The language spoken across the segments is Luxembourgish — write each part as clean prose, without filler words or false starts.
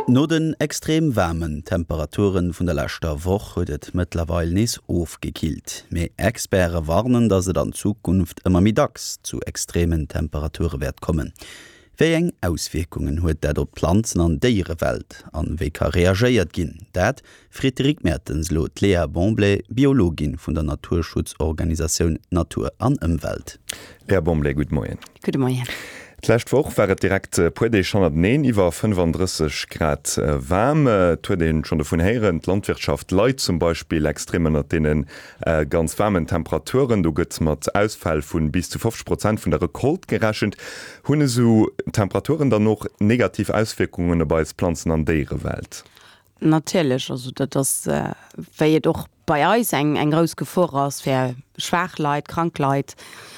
No den extrem warmen Temperaturen vun der letzter Woche huet et mittlerweile nis aufgekielt. Mei Experte warnen, dass se an Zukunft immer mittags zu extremen Temperaturen werd kommen. Wie eng Auswirkungen huet dat op Pflanzen an deiere Welt an wie kann reagiert ginn? Dat Friedrich Mertens lot Lea Bomble, Biologin vun der Naturschutzorganisation Natur an Umwelt. Lea Bomble, gut Morgen. Guten Morgen. D'lächt woch wäret direkt puede schon at neen iwwer 35 Grad warm, den schon vun heieren Landwirtschaft leit zum Beispiel extremen at denen ganz warmen Temperaturen, du gëtt mat Ausfall vun bis zu 50% vun der Rekord geraschend, hunne so Temperaturen dann noch negativ Auswirkungen bei Pflanzen an deiere Welt. Natürlich, also das wär doch bei eis eng gros Gefahr ass fir Schwachleit, Krankleit.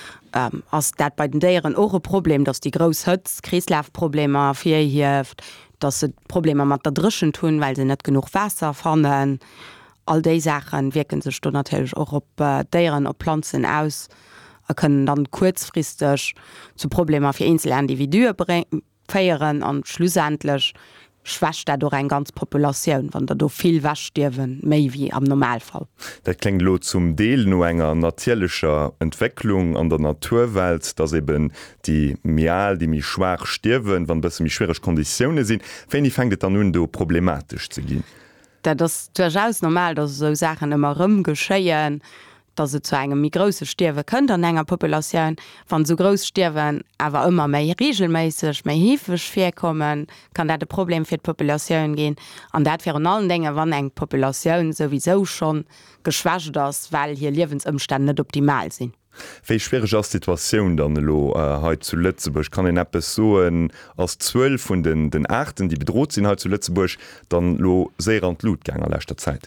Ass dat bei den Déieren och Problem, dats die Gros Hëtz Krislaufprobleme fir hieft, dat se Probleme mat der Drschen tun, weil se net genug Wasser fannen. All déi Sachen wirken sech do natürlich auch op Déieren op Pflanzen aus, können dann kurzfristig zu Probleme fir Einzelindividue féieren an schlussendlich schwächt do en ganz Populationun, wann der do viel wäschtirwen méi wie am Normalfall. Dat klingt lo zum Deel no enger natierlecher Entwicklung an der Naturwelt, dats eben die Mial, die mi schwach stirwen, wann bis mi schwere Konditionne sinn, wenn die fängt an nun do problematisch zu gin. Das durchaus normal, dass so Sachen immer geschéien, dass se zu engem mi grosse Stirwe kënnt an enger Populationun, wann so groß stirwen, awer immer méi regelmäßig méi hiefech firkommen, kann dat de Problem fir d Populationun gehen. An dat fir an allen Dinge, wann eng Populationun sowieso schon geschwächt ass, weil hier Liwensumstände net optimal sinn. Wéi schwere Situationun dann lo heute zu Lützeburg kann en App soen ass 12 vun den Arten, die bedroht sinn heute zu Lützeburg, dann lo sehr an Lutgang an letzter Zeit.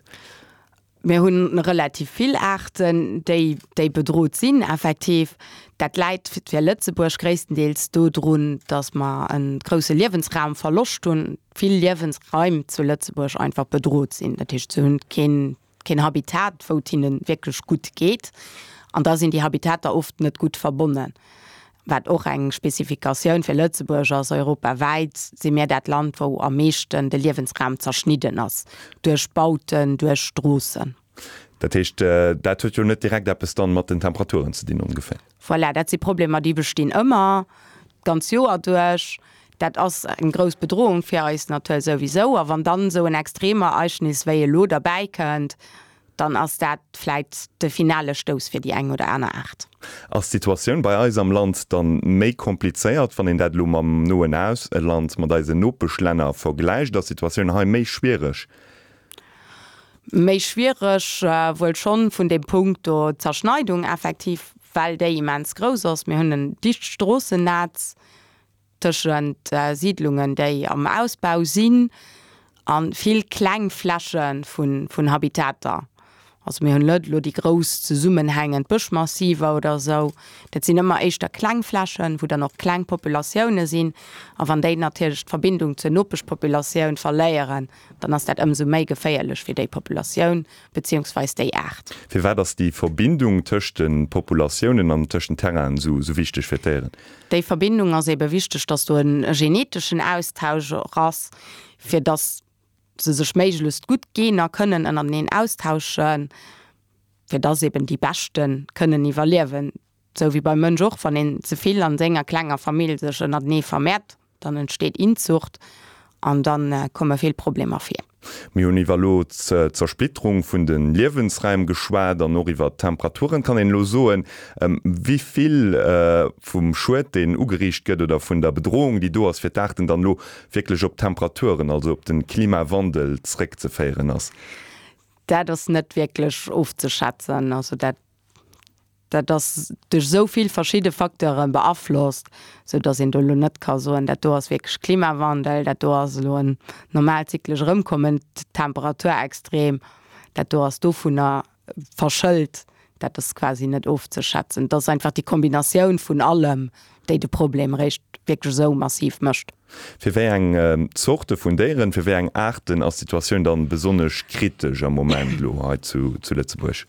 Wir hunn relativ viel Arten, déi bedroht sinn effektiv. Dat Leiit fir Lützeburg gréisstendeels dodrun, dats ma en grosse Liwensraum verlocht hun, viel Liwensräum zu Lützeburg einfach bedroht sinn. Dat is zu hunn kein Habitat, wo ihnen wirklich gut geht. An da sind die Habitater oft net gut verbunden. Wat och eng Spezifikationun fir Lützeburg aus europaweit se mehr dat Land, wo am meeschten de Liwensraum zerschnitten ass, durch Bauten, durch Strossen. Dat heißt, dat huet jo net direkt App dann mat den Temperaturen zu dienen ungefähr. Voilà, dat die Probleme, die bestehen immer ganz Joer durch. Dat ass eng gros Bedrohung fir eis natürlich sowieso, a wann dann so en extremer Ereignis wéi lo dabei könnt, dann ass dat vielleicht de finale Stoß fir die eng oder einer Art. Als Situation bei eis am Land dann méi kompliziert van den Datlo am noen aus Land mat da se nopeschlenner vergleicht der Situation ha méi schwierig. Méi schwierig wohl schon vun dem Punkt o Zerschneidung effektiv, weil déi immens groß ass mir hunnnen Dichtstrassennetz tschen Siedlungen déi am Ausbau sinn an viel Kleinflaschen vun Habitater. Also mir hunn Lëtlo die groß zu summen hängen Buschmassiver oder so. Dat sind immer eichter Kleinflaschen, wo da noch Kleinpopulationune sinn, a wann déi natürlich Verbindung zur Nopechpopulationun verléieren, dann ass dat so méi geféierlech fir déi Populationun bzw. déi Ächt. Wie war das die Verbindung tschen Populationen an tschen Terran so wichtig firtieren? Déi Verbindung as ebe wichtig, dass du en genetischen Austausch rass fir das se sech méiglust gut gener können an den austauschen, fir das eben die Besten können evaluieren. So wie beim Mënsch och van den zuviel an senger klenger Familie sech an nee vermehrt, dann entsteht Inzucht an dann komme viel Probleme fir. Miiwlo Zersplitterung vun den Liwensreim geschwaad an noiwwer Temperaturen kann en losoen wieviel vum Schuet den ugericht gëtt oder vun der Bedrohung, die do ass fir dachten dann lo wirklich op Temperaturen, also op den Klimawandel zreck ze féieren ass. Dat das net wirklich aufzuschatzen, also dat das durch so viel verschiedene Faktoren beeinflusst, so dass in der net kann so dat du hast wirklich Klimawandel, dat du hast so ein normalzyklisch rumkommen Temperatur extrem, dat du hast du von verschöllt, dat das quasi nicht aufzuschätzen. Das ist einfach die Kombination von allem, die de Problem recht wirklich so massiv mischt. Für wer eng Zuchte vun deren, für wer eng Arten als Situation dann besonders kritisch am Moment zu Lützeburg.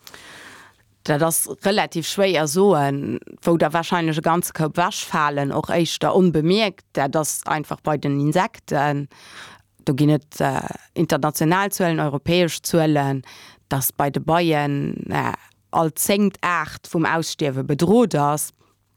Das relativ schwer so, wo der wahrscheinlich ganze Kopf wasch fallen, auch echt da unbemerkt, das einfach bei den Insekten da gi net international zuelen europäisch zuelen, dass bei de Bayern als senkt 8 vum Ausstewe bedroht ass.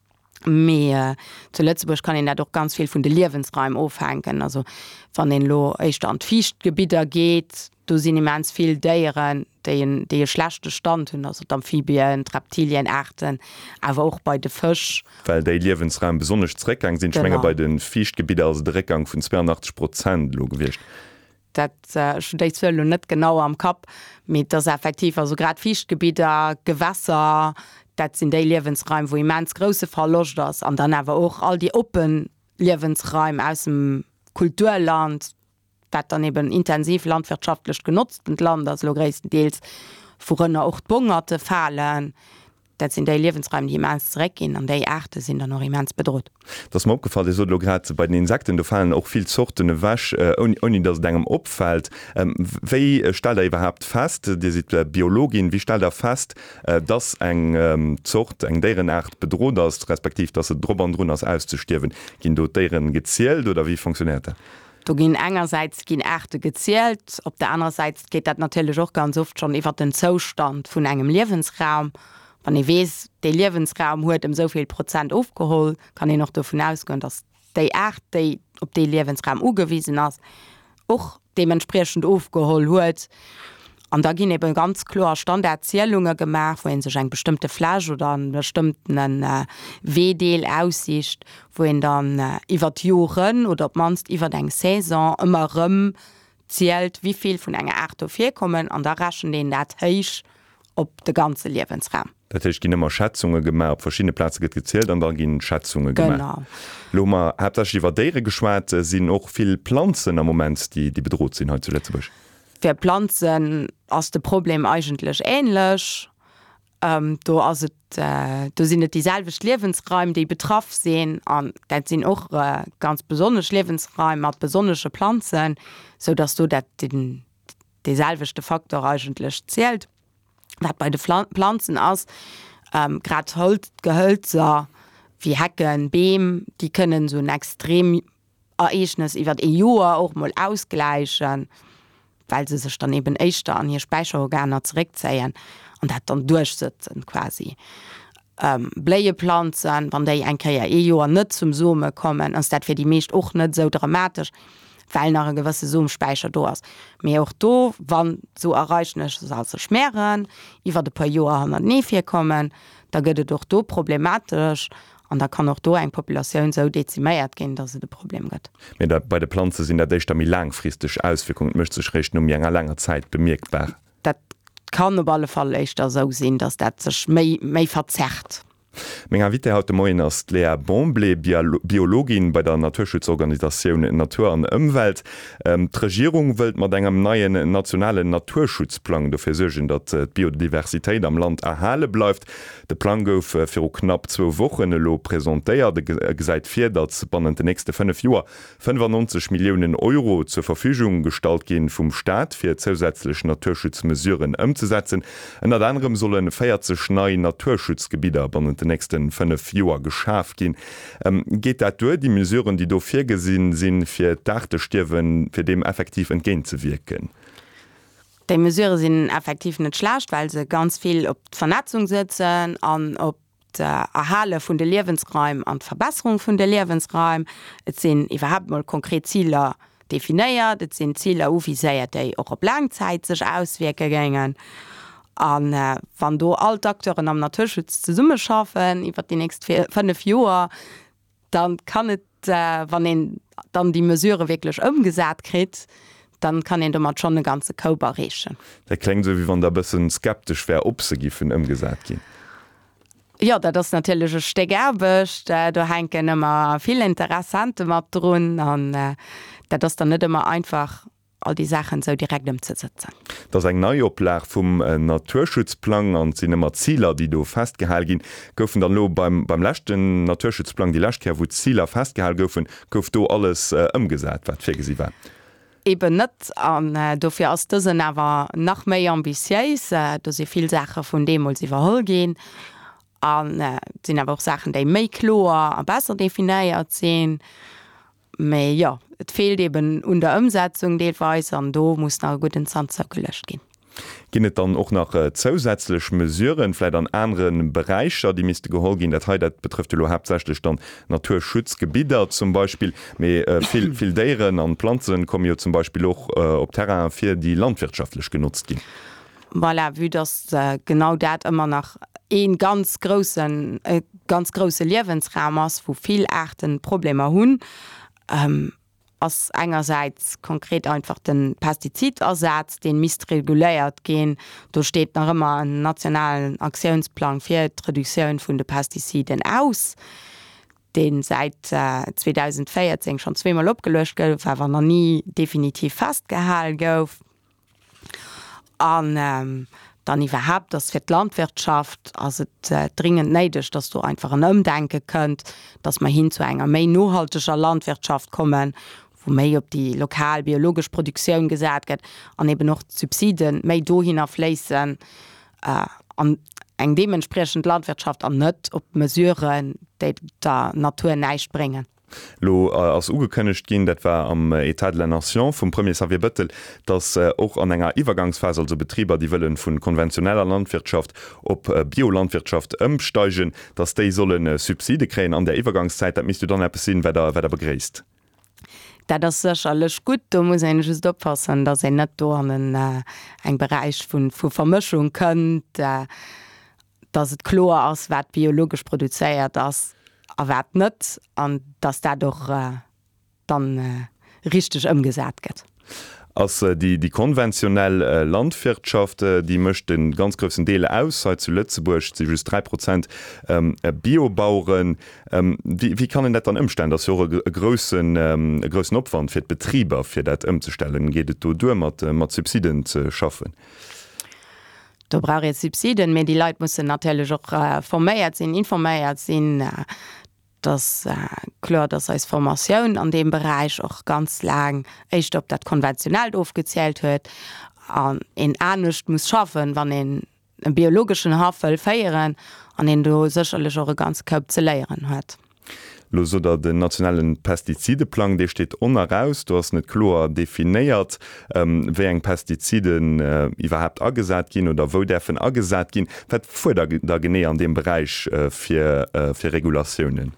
Zu Lützeburg kann doch ganz viel vun de Liwensraum aufhängen. Also van den Lo echt an Fichtgebieter geht, du sind immens viel Déieren, de schlechte Stand hun, also Amphibien, Reptilien, Arten, aber auch bei de Fisch. Weil der Liwensraum besonders Dreckgang sind Schmenger bei den Fichtgebieter als Dreckgang von 82% lo gewicht. Dat net genau am Kap mit das effektiv, also grad Fichtgebieter, Gewässer, dat sind déi Liwensraum, wo immens grosse verlocht ass, an dann awer auch all die Open Liwensraum aus dem Kulturland, dat daneben intensiv landwirtschaftlich genutzten Land als logréisten Deels vorënner auch Bungerte fallen. Dat sind déi Liwensraum, die immens dreck gin, an déi Äte sind dann noch immens bedroht. Das ma opgefallen so grad bei den Insekten, du fallen auch viel Sorten wäsch oni dats degem opfällt. Wéi stel er überhaupt fest, Di si Biologin, wie stel er fest, dats eng Zucht eng déieren Ächt bedroht ass, respektiv dat se Dr an run ass auszustiwen, ginn do déieren gezielt oder wie funktioniert er? Du ginn engerseits ginn Äte gezielt, op der andererseits geht dat natürlich auch ganz oft schon iwwer den Zostand vun engem Liwensraum. Wann ich wees, de Liwensraum huet soviel Prozent aufgeholt, kann ich noch davon ausgehen, dass déi Ächt déi op de Liwensraum ugewiesen ass och dementsprechend aufgeholt huet. An da ginn eben ganz klar Standerzielungen gemacht, wo en sech eng bestimmte Flasch oder an bestimmten W-Deel aussicht, wo en dann iwwer Joren oder op manst iwwer eng Saison immer rëm zielt, wieviel vun enger Ächt auf 4 kommen, an der raschen den dat heich op de ganze Liwensraum. Dat gin immer Schätzungen gemacht, op verschiedene Plätze gezielt, an dann gin Schätzungen gemacht. Loma habt iwwer déiere geschwat, sinn och viel Pflanzen am Moment, die bedroht sind heute zu Lützeburg. Für Pflanzen ass de Problem eigentlich ähnlich. Du sind dieselbe Lebensräume, die betroffen sind, und das sind auch ganz besondere Lebensräume mit besonderen Pflanzen, sodass du dieselbe Faktor eigentlich zählt. Das bei den Pflanzen aus, gerade Gehölzer wie Hecken, Beem, die können so ein extrem Ereignis über die Jahre auch mal ausgleichen, weil sie sich dann eben echt an ihr Speicherorgane zurückziehen und das dann durchsetzen quasi. Blähepflanzen, wenn die ein Jahr nicht zum Summe kommen, ist das für die meisten auch nicht so dramatisch, weil nach einem gewissen Summenspeicher da ist. Aber auch da, wenn so erreichen ist, also schmeren, über ein paar Jahre nicht viel kommen, da geht es doch da problematisch. Und da kann auch da eine Population so dezimiert gehen, dass es ein Problem gibt. Bei den Pflanzen sind das langfristig Auswirkungen, möchte sich recht um eine lange Zeit bemerkbar. Das kann auf alle Fälle echt so sein, dass das sich mehr verzerrt. Menge Witte haut Moin ass Lea Bomble Biologin bei der Naturschutzorganisation Natur an Umwelt. Regierung wëlt mat engem neien nationalen Naturschutzplan dofir segen, dat Biodiversitéit am Land erhale bleifft. De Plan gouf fir knapp 2 Wochen lo präsentéiert gesäit fir, dat spannend de nächste 5 Joer 95 Millionen Euro zur Verfügung stalt gin vum Staat fir zusätzlich Naturschutzmesuren umzusetzen. En anderem sollen 40 neue Naturschutzgebieter den nächsten 5 Joer geschaf gin. Geht dat durch die Mesuren, die do fir gesinn sinn fir dachte Stirwen fir dem effektiv entgehen zu wirken? Die Mesuren sind effektiv nicht schlecht, weil sie ganz viel op Vernetzung sitzen, an op der Erhale vun de Lebensräumen an Verbesserung vun der Lebensräumen. Et sind überhaupt mal konkret Ziele definiert, et sind Ziele uviséiert, die auch op Langzeit sich auswirken gängen. An wann do alt Akteuren am Naturschutz ze Summe schaffen, iwwer die nächsten 5 Joer, dann kann et wann dann die Mesure wirklich umgesat krit, dann kann en mat schon de ganze Kober rechen. Der klingt so wie wann der bisssen skeptisch wär op se gifen umgesat gin. Ja, das natürlich stegerbecht, du henken immer viel interessante mat run an das dann net immer einfach all die Sachen so direkt umzusetzen. Das eng neue Oplag vum Naturschutzplan an sind immer Zieler, die do festgehalten gin, goufen dann lo beim letzten Naturschutzplan die Lächtkehr, wo Zieler festgehalten goufen, gouf do alles umgesat, wat fir sie war. Eben net an dofir ass dësen awer nach méi ambitiéis, dat se viel Sache vun dem sie verholl gin, an sinn awer auch Sachen déi méi klo a besser definiéiert sinn. Me ja, et fehlt eben unter Umsetzung deweis an do muss nach guten Sandzer gelöscht gehen. Ginnet dann auch nach zusätzlich Mesuren vielleicht an anderen Bereicher, die müsste geholt gehen. Das betrifft hauptsächlich dann Naturschutzgebiete zum Beispiel. Viel Tieren an Pflanzen kommen ja zum Beispiel auch auf Terrain für die landwirtschaftlich genutzt gehen. Voilà, wie das genau dat immer nach een ganz große Lebensraum ist, wo viel Arten Probleme hun. Als einerseits konkret einfach den Pestizidersatz, den missreguliert gehen. Da steht noch immer ein nationalen Aktionsplan für die Reduktion von den Pestiziden aus, den seit 2014 schon zweimal abgelöscht wird, aber noch nie definitiv festgehalten wird. Und dann überhaupt, dass für die Landwirtschaft also dringend nötig, dass du einfach ein Umdenken könnt, dass man hin zu einer mehr nachhaltiger Landwirtschaft kommen, wo mehr auf die lokal biologische Produktion gesagt wird, und eben noch Subsidien mehr dahin fließen, an eng dementsprechend Landwirtschaft an nicht auf Mesuren, die der Natur nicht bringen. Lo als ugekënnecht ginn, dat war am Etat de la Nation vum Premier Xavier Bëttel, dats och an enger Iwergangsphase also Betrieber, die wëllen vun konventioneller Landwirtschaft op Biolandwirtschaft ëmsteigen, dats déi sollen Subside kräen an der Iwergangszeit, dat mis du dann sinn, wer der begréist. Dat sech alles gut, da muss en just oppassen, dats en net do an eng Bereich vun Vermischung kënnt, dats et klo ass wat biologisch produzéiert ass. Aber nicht, und dass dadurch dann richtig umgesetzt wird. Also die konventionelle Landwirtschaft, die möchte den ganz großen Teil aus, seit zu Lützeburg sind just 3% Biobauern. Wie kann denn das dann umstellen, dass so einen großen Aufwand für die Betriebe für das umzustellen? Geht es durch mit Subsidien zu schaffen? Da braucht es Subsidien, aber die Leute müssen natürlich auch informiert sein, dass klar, dass als Formation an dem Bereich auch ganz lang echt ob das konventionell aufgezählt wird, in ernst muss schaffen, wenn in einen biologischen Hafen feiern, an den du sicherlich auch ganz Kopf zu lehren hat. Los oder den nationalen Pestizideplan, der steht unheraus, du hast nicht klar definiert, wie eng Pestiziden überhaupt angesagt gehen oder wo davon angesagt gehen. Was vor da genau an dem Bereich für Regulationen?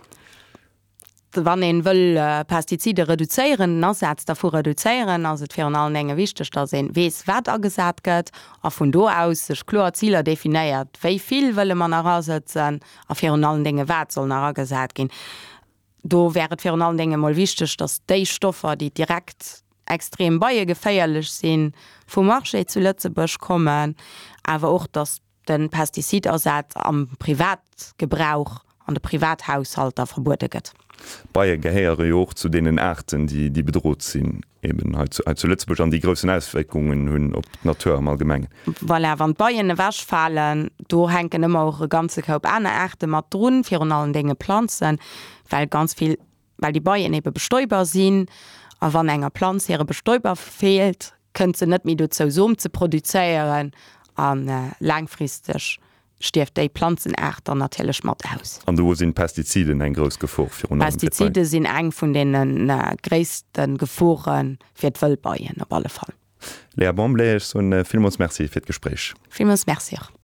Wann en will Pestizide reduzieren, Ansatz davor reduzieren, also für allen Dingen wichtig, dass wees wat angesagt gëtt, a von do aus sech klar Ziele definiert, wie viel will man heraussetzen, a für allen Dingen wat soll angesagt gehen. Do wäret für allen Dingen mal wichtig, dass die Stoffe, die direkt extrem beie gefährlich sind, vom Marché zu Lützeburg kommen, aber auch, dass den Pestizidersatz am Privatgebrauch an de Privathaushalter verboten wird. Baie geheiere auch zu denen Arten, die bedroht sind, eben halt zu Lützeburg an die größten Auswirkungen hunn op Natur am allgemein. Voilà, wann Baien wäsch fallen, do henken immer auch ganze Kaup an Äte mat drun fir an allen Dinge Pflanzen, weil die Baien eben bestäuber sind, a wann enger Pflanze ihre Bestäuber fehlt, könnt ze net mit zu so zu produzieren an langfristig. Stirft die Pflanzenarten natürlich mal aus. Und wo sind Pestiziden ein großes Gefahr für uns? Pestizide sind eng von den größten Gefahren für die Wildbauern auf alle Fall. Lea Bomble, so ein Vielmals merci für das Gespräch. Vielmals merci.